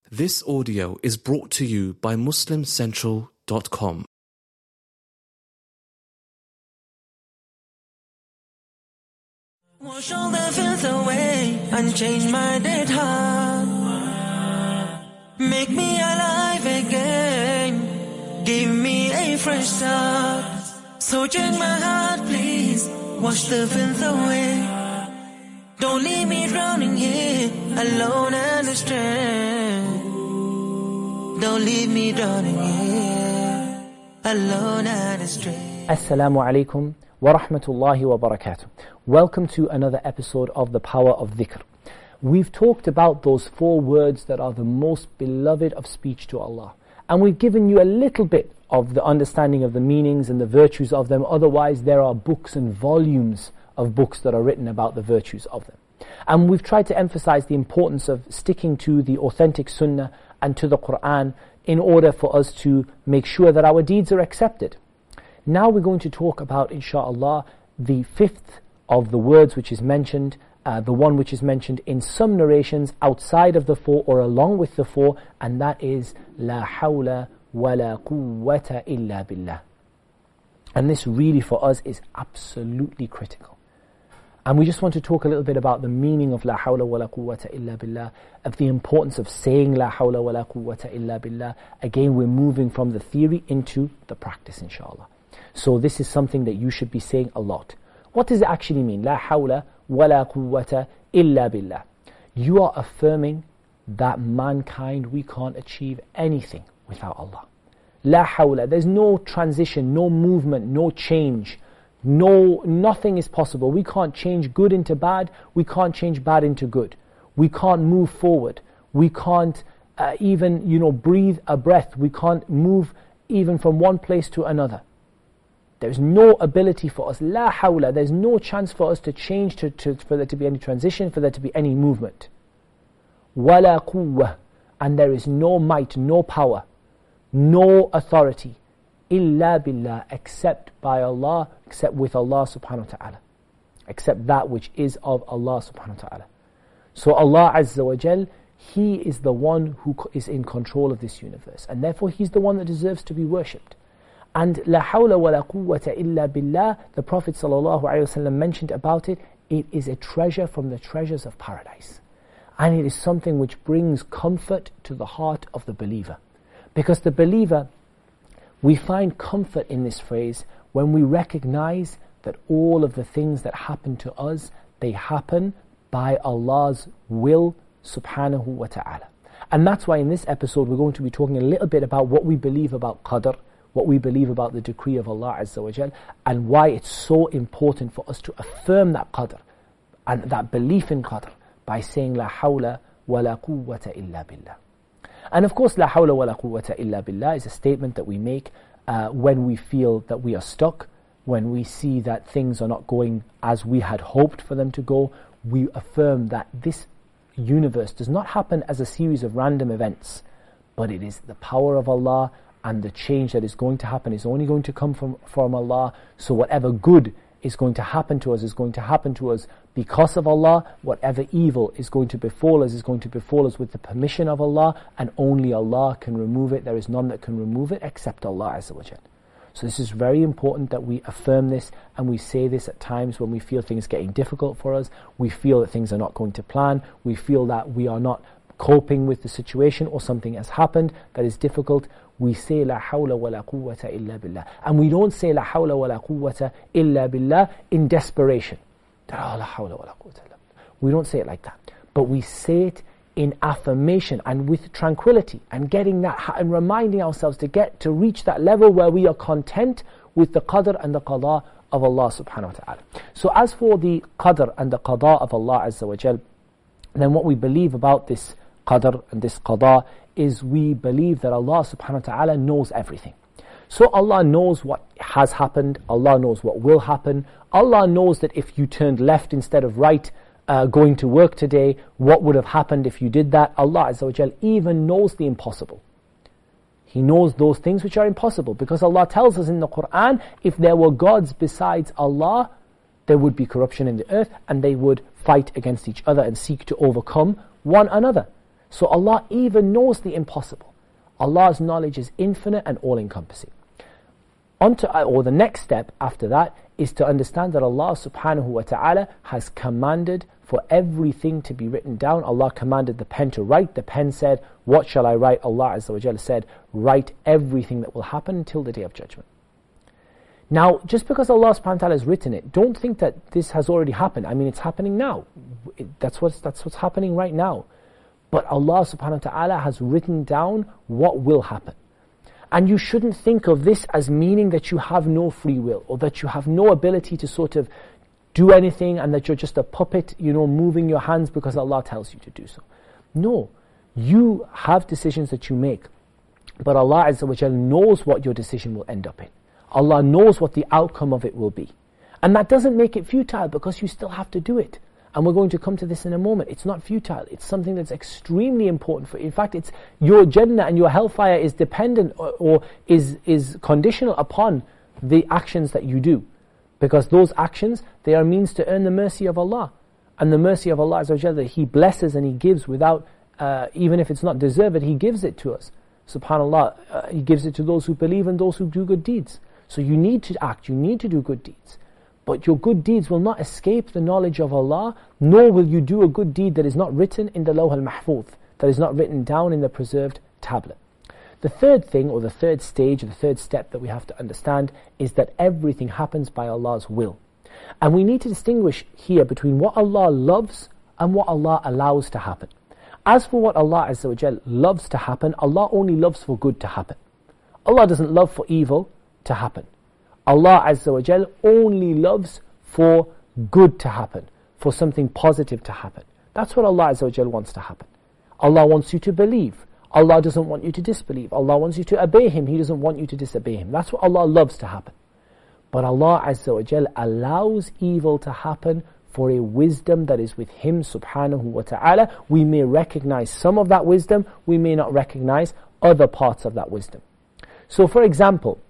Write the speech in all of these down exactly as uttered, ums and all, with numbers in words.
This audio is brought to you by Muslim Central dot com. Wash all the filth away and change my dead heart. Make me alive again. Give me a fresh start. So change my heart, please. Wash the filth away. Don't leave me drowning here, alone and astray. Don't leave me drowning here, alone and astray. Assalamu alaikum wa rahmatullahi wa barakatuh. Welcome to another episode of The Power of Dhikr. We've talked about those four words that are the most beloved of speech to Allah. And we've given you a little bit of the understanding of the meanings and the virtues of them. Otherwise, there are books and volumes of books that are written about the virtues of them. And we've tried to emphasize the importance of sticking to the authentic sunnah and to the Quran in order for us to make sure that our deeds are accepted. Now we're going to talk about, inshaAllah, the fifth of the words which is mentioned, uh, the one which is mentioned in some narrations outside of the four or along with the four, and that is La hawla wa la quwwata illa billah. And this really for us is absolutely critical. And we just want to talk a little bit about the meaning of La hawla wa la quwwata illa billah, of the importance of saying La hawla wa la quwwata illa billah. Again, we're moving from the theory into the practice, inshallah. So this is something that you should be saying a lot. What does it actually mean? La hawla wa la quwwata illa billah. You are affirming that mankind, we can't achieve anything without Allah. La hawla, there's no transition, no movement, no change. No, nothing is possible. We can't change good into bad. We can't change bad into good. We can't move forward. We can't uh, even, you know, breathe a breath. We can't move even from one place to another. There's no ability for us. La hawla. There's no chance for us to change, to, to, for there to be any transition, for there to be any movement. Wala quwwah. And there is no might, no power, no authority. Illa billah, except by Allah, except with Allah subhanahu wa ta'ala. Except that which is of Allah subhanahu wa ta'ala. So Allah Azza wa Jal, He is the one who is in control of this universe. And therefore He's the one that deserves to be worshipped. And La hawla wa la quwwata illa billah, the Prophet sallallahu alayhi wa sallam mentioned about it, it is a treasure from the treasures of paradise. And it is something which brings comfort to the heart of the believer. Because the believer, we find comfort in this phrase when we recognize that all of the things that happen to us, they happen by Allah's will subhanahu wa ta'ala. And that's why in this episode we're going to be talking a little bit about what we believe about qadr, what we believe about the decree of Allah Azza wa Jal, and why it's so important for us to affirm that qadr and that belief in qadr by saying La hawla wa la quwwata illa billah. And of course, La hawla wa la quwwata illa billah is a statement that we make uh, when we feel that we are stuck, when we see that things are not going as we had hoped for them to go. We affirm that this universe does not happen as a series of random events, but it is the power of Allah, and the change that is going to happen is only going to come from, from Allah. So whatever good is going to happen to us is going to happen to us because of Allah. Whatever evil is going to befall us is going to befall us with the permission of Allah, and only Allah can remove it. There is none that can remove it except Allah Azza wa Jal. So this is very important that we affirm this, and we say this at times when we feel things getting difficult for us. We feel that things are not going to plan. We feel that we are not coping with the situation, or something has happened that is difficult. We say La hawla wa la quwwata illa billah. And we don't say La hawla wa la quwwata illa billah in desperation. Oh, la hawla wa la quwwata illa billah. We don't say it like that. But we say it in affirmation and with tranquility, and getting that, and reminding ourselves to get to reach that level where we are content with the qadr and the qada of Allah subhanahu wa ta'ala. So as for the qadr and the qada of Allah Azza wa Jal, then what we believe about this qadr and this qada is we believe that Allah subhanahu wa ta'ala knows everything. So Allah knows what has happened, Allah knows what will happen, Allah knows that if you turned left instead of right uh, going to work today, what would have happened if you did that. Allah Azza wa Jal even knows the impossible. He knows those things which are impossible, because Allah tells us in the Qur'an, if there were gods besides Allah, there would be corruption in the earth, and they would fight against each other and seek to overcome one another. So Allah even knows the impossible. Allah's knowledge is infinite and all-encompassing. Onto, or the next step after that is to understand that Allah subhanahu wa ta'ala has commanded for everything to be written down. Allah commanded the pen to write. The pen said, what shall I write? Allah Azza wa Jalla said, write everything that will happen until the Day of Judgment. Now, just because Allah subhanahu wa ta'ala has written it, don't think that this has already happened. I mean, it's happening now. It, that's, what's, that's what's happening right now. But Allah subhanahu wa ta'ala has written down what will happen. And you shouldn't think of this as meaning that you have no free will, or that you have no ability to sort of do anything, and that you're just a puppet, you know, moving your hands because Allah tells you to do so. No, you have decisions that you make, but Allah Azza wa Jalla knows what your decision will end up in. Allah knows what the outcome of it will be. And that doesn't make it futile, because you still have to do it. And we're going to come to this in a moment. It's not futile. It's something that's extremely important for you. In fact, it's your Jannah and your hellfire is dependent or, or is, is conditional upon the actions that you do. Because those actions, they are means to earn the mercy of Allah. And the mercy of Allah Azza wa Jalla, He blesses and He gives without, uh, even if it's not deserved, He gives it to us. SubhanAllah, uh, He gives it to those who believe and those who do good deeds. So you need to act, you need to do good deeds. But your good deeds will not escape the knowledge of Allah, nor will you do a good deed that is not written in the Lawh al-Mahfuz, that is not written down in the preserved tablet. The third thing, or the third stage, or the third step that we have to understand is that everything happens by Allah's will. And we need to distinguish here between what Allah loves and what Allah allows to happen. As for what Allah Azza wa Jal loves to happen, Allah only loves for good to happen. Allah doesn't love for evil to happen. Allah Azza wa Jal only loves for good to happen, for something positive to happen. That's what Allah Azza wa Jal wants to happen. Allah wants you to believe. Allah doesn't want you to disbelieve. Allah wants you to obey Him. He doesn't want you to disobey Him. That's what Allah loves to happen. But Allah Azza wa Jal allows evil to happen for a wisdom that is with Him subhanahu wa ta'ala. We may recognize some of that wisdom, we may not recognize other parts of that wisdom. So for example,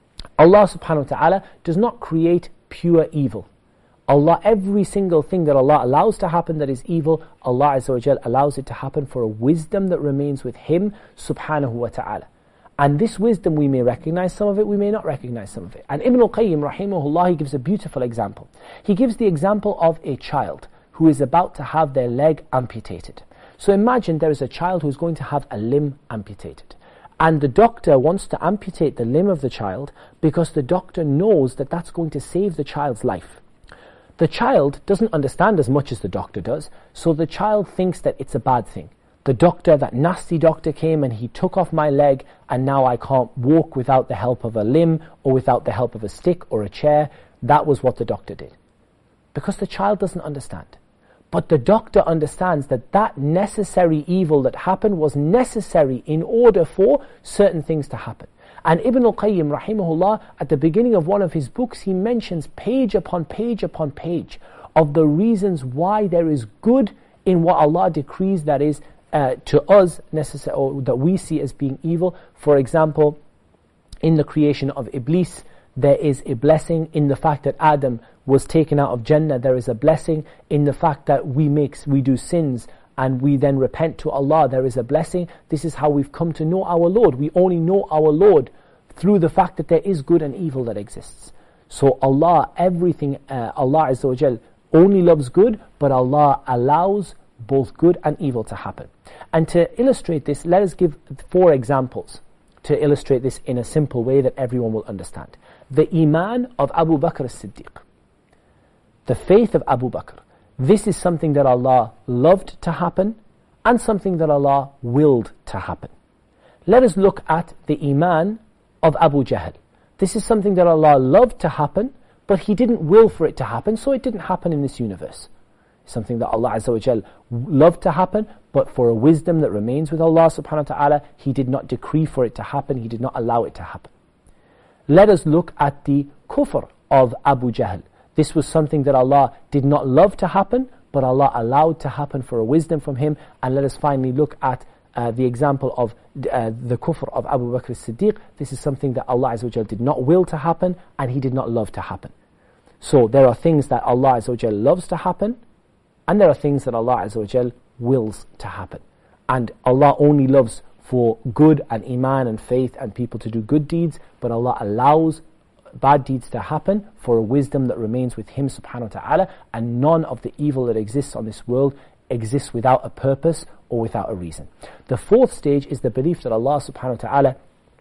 Allah subhanahu wa ta'ala does not create pure evil. Allah, every single thing that Allah allows to happen that is evil, Allah Azza wa Jal allows it to happen for a wisdom that remains with Him subhanahu wa ta'ala. And this wisdom, we may recognize some of it, we may not recognize some of it. And Ibn al-Qayyim rahimahullah, he gives a beautiful example. He gives the example of a child who is about to have their leg amputated. So imagine there is a child who is going to have a limb amputated. And the doctor wants to amputate the limb of the child because the doctor knows that that's going to save the child's life. The child doesn't understand as much as the doctor does, so the child thinks that it's a bad thing. The doctor, that nasty doctor came and he took off my leg and now I can't walk without the help of a limb or without the help of a stick or a chair. That was what the doctor did. Because the child doesn't understand. But the doctor understands that that necessary evil that happened was necessary in order for certain things to happen. And Ibn al-Qayyim rahimahullah, at the beginning of one of his books, he mentions page upon page upon page of the reasons why there is good in what Allah decrees that is uh, to us necessary, or that we see as being evil. For example, in the creation of Iblis, there is a blessing. In the fact that Adam was taken out of Jannah, there is a blessing. In the fact that we make, we do sins and we then repent to Allah, there is a blessing. This is how we've come to know our Lord. We only know our Lord through the fact that there is good and evil that exists. So Allah, everything, uh, Allah Azza wa Jal only loves good, but Allah allows both good and evil to happen. And to illustrate this, let us give four examples to illustrate this in a simple way that everyone will understand. The Iman of Abu Bakr as-Siddiq. The faith of Abu Bakr. This is something that Allah loved to happen and something that Allah willed to happen. Let us look at the Iman of Abu Jahl. This is something that Allah loved to happen, but He didn't will for it to happen, so it didn't happen in this universe. Something that Allah Azza wa Jal loved to happen, but for a wisdom that remains with Allah subhanahu wa ta'ala, He did not decree for it to happen, He did not allow it to happen. Let us look at the kufr of Abu Jahl. This was something that Allah did not love to happen, but Allah allowed to happen for a wisdom from Him. And let us finally look at uh, the example of uh, the kufr of Abu Bakr as-Siddiq. This is something that Allah Azza wa Jal did not will to happen, and He did not love to happen. So there are things that Allah Azza wa Jal loves to happen, and there are things that Allah Azza wa Jal wills to happen. And Allah only loves for good and iman and faith and people to do good deeds, but Allah allows bad deeds to happen for a wisdom that remains with Him subhanahu wa ta'ala, and none of the evil that exists on this world exists without a purpose or without a reason. The fourth stage is the belief that Allah subhanahu wa ta'ala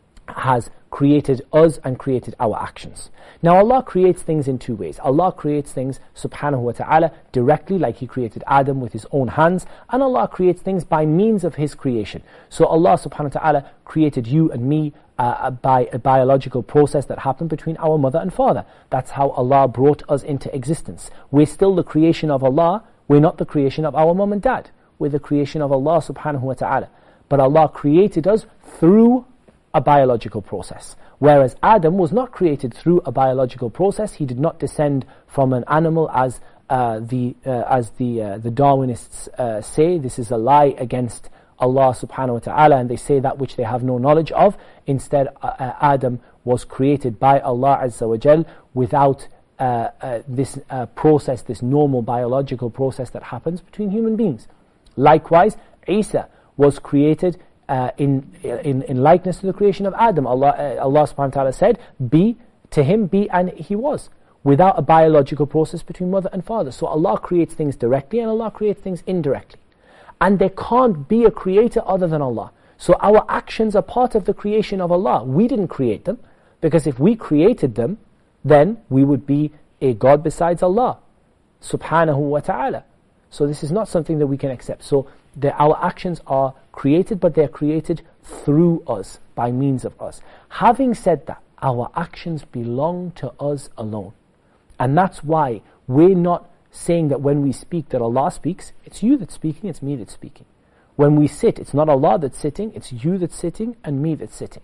has created us and created our actions. Now Allah creates things in two ways. Allah creates things subhanahu wa ta'ala directly, like He created Adam with His own hands, and Allah creates things by means of His creation. So Allah subhanahu wa ta'ala created you and me uh, by a biological process that happened between our mother and father. That's how Allah brought us into existence. We're still the creation of Allah. We're not the creation of our mom and dad. We're the creation of Allah subhanahu wa ta'ala. But Allah created us through a biological process. Whereas Adam was not created through a biological process. He did not descend from an animal as uh, the uh, as the uh, the Darwinists uh, say. This is a lie against Allah subhanahu wa ta'ala, and they say that which they have no knowledge of. Instead, uh, uh, Adam was created by Allah azza wa jal without uh, uh, this uh, process, this normal biological process that happens between human beings. Likewise, Isa was created Uh, in, in in likeness to the creation of Adam. Allah uh, Allah subhanahu wa ta'ala said, be, to him be, and he was, without a biological process between mother and father. So Allah creates things directly and Allah creates things indirectly. And there can't be a creator other than Allah. So our actions are part of the creation of Allah. We didn't create them, because if we created them, then we would be a God besides Allah subhanahu wa ta'ala. So this is not something that we can accept. So the, our actions are created, but they're created through us, by means of us. Having said that, our actions belong to us alone. And that's why we're not saying that when we speak that Allah speaks. It's you that's speaking, it's me that's speaking. When we sit, it's not Allah that's sitting, it's you that's sitting and me that's sitting.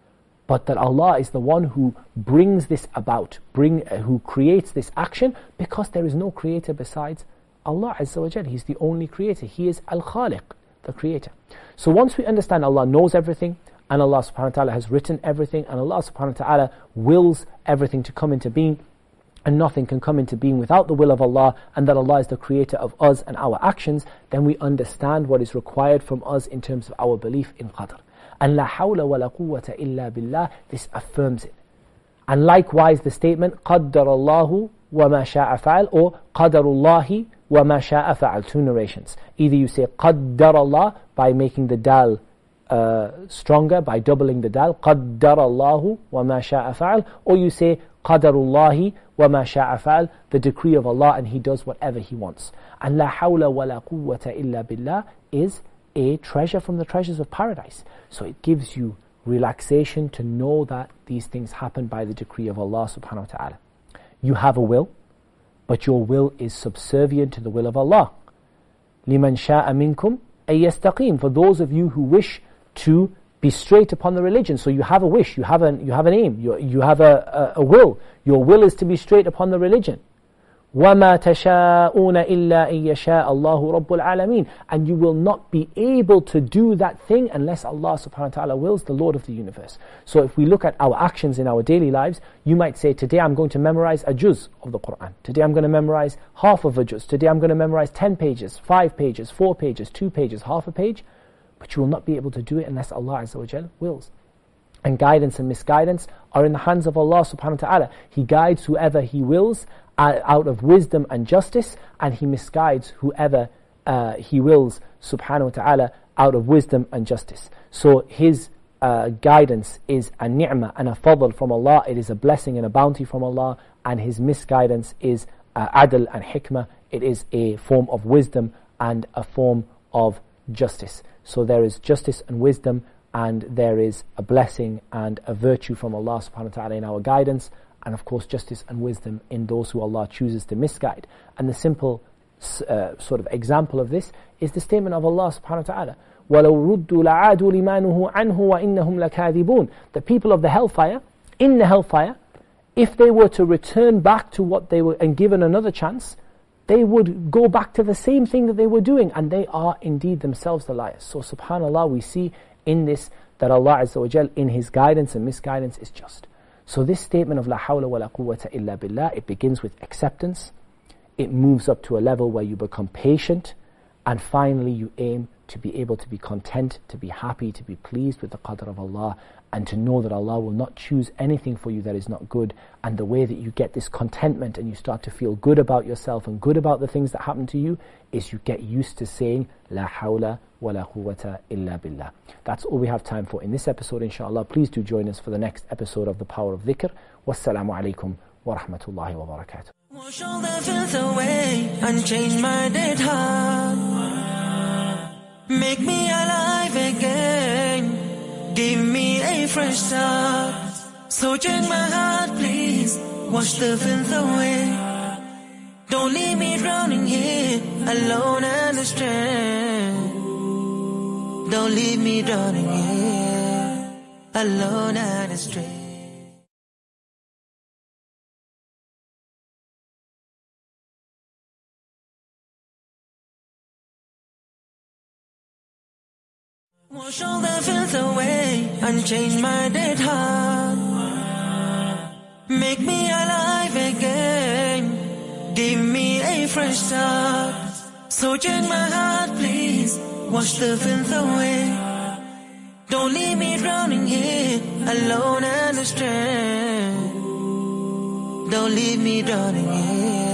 But that Allah is the one who brings this about, bring, uh, who creates this action, because there is no creator besides Allah Azza wa Jal. He's the only creator. He is Al-Khaliq, the creator. So once we understand Allah knows everything, and Allah subhanahu wa ta'ala has written everything, and Allah subhanahu wa ta'ala wills everything to come into being, and nothing can come into being without the will of Allah, and that Allah is the creator of us and our actions, then we understand what is required from us in terms of our belief in Qadr. And la hawla wa la quwwata illa billah, this affirms it. And likewise the statement قَدَّرَ اللَّهُ وَمَا شَاءَ فَعَلْ, or قَدَرُ اللَّهِ وَمَا شَاءَ فَعَلْ, two narrations. Either you say قَدَّرَ اللَّهُ by making the dal uh, stronger, by doubling the dal, قَدَّرَ اللَّهُ وَمَا شَاءَ فَعَلْ, or you say قَدَرُ اللَّهِ وَمَا شَاءَ فَعَلْ, the decree of Allah, and He does whatever He wants. And la hawla wa la quwwata illa billah is a treasure from the treasures of paradise. So it gives you relaxation to know that these things happen by the decree of Allah subhanahu wa ta'ala. You have a will, but your will is subservient to the will of Allah. لِمَنْ شَاءَ مِنْكُمْ أَن يَسْتَقِيمُ, for those of you who wish to be straight upon the religion. So you have a wish, you have an, you have an aim, you, you have a, a, a will. Your will is to be straight upon the religion. وَمَا تَشَاءُونَ إِلَّا إِن يَشَاءَ اللَّهُ رَبُّ الْعَالَمِينَ, and you will not be able to do that thing unless Allah subhanahu wa ta'ala wills, the Lord of the universe. So if we look at our actions in our daily lives, you might say, today I'm going to memorize a juz of the Qur'an. Today I'm going to memorize half of a juz. Today I'm going to memorize ten pages, five pages, four pages, two pages, half a page. But you will not be able to do it unless Allah Azza wa Jal wills. And guidance and misguidance are in the hands of Allah subhanahu wa ta'ala. He guides whoever He wills out of wisdom and justice, and He misguides whoever uh, He wills subhanahu wa ta'ala out of wisdom and justice. So His uh, guidance is a ni'mah and a fadl from Allah, it is a blessing and a bounty from Allah, and His misguidance is uh, adl and hikmah, it is a form of wisdom and a form of justice. So there is justice and wisdom, and there is a blessing and a virtue from Allah subhanahu wa ta'ala in our guidance, and of course justice and wisdom in those who Allah chooses to misguide. And the simple uh, sort of example of this is the statement of Allah subhanahu wa ta'ala, وَلَوْ رُدُّوا لَعَادُوا لِمَا نُهُوا عَنْهُ وَإِنَّهُمْ لَكَاذِبُونَ. The people of the hellfire, in the hellfire, if they were to return back to what they were and given another chance, they would go back to the same thing that they were doing, and they are indeed themselves the liars. So subhanAllah, we see in this that Allah Azza wa Jal, in His guidance and misguidance, is just. So this statement of la hawla wa la quwwata illa billah, it begins with acceptance, it moves up to a level where you become patient, and finally you aim to be able to be content, to be happy, to be pleased with the qadr of Allah, and to know that Allah will not choose anything for you that is not good. And the way that you get this contentment and you start to feel good about yourself and good about the things that happen to you is you get used to saying La hawla wa la quwwata illa billah. That's all we have time for in this episode, inshallah. Please do join us for the next episode of The Power of Dhikr. Wassalamu alaikum wa rahmatullahi wa barakatuh. Wash all the filth away and change my dead heart. Make me alive again. Give me a fresh start. So change my heart, please. Wash the filth away. Don't leave me drowning here, alone and astray. Don't leave me drowning here, alone and astray. Wash all the filth away and change my dead heart. Make me alive again. Give me a fresh start. So change my heart, please. Wash the filth away. Don't leave me drowning here, alone and astray. Don't leave me drowning here.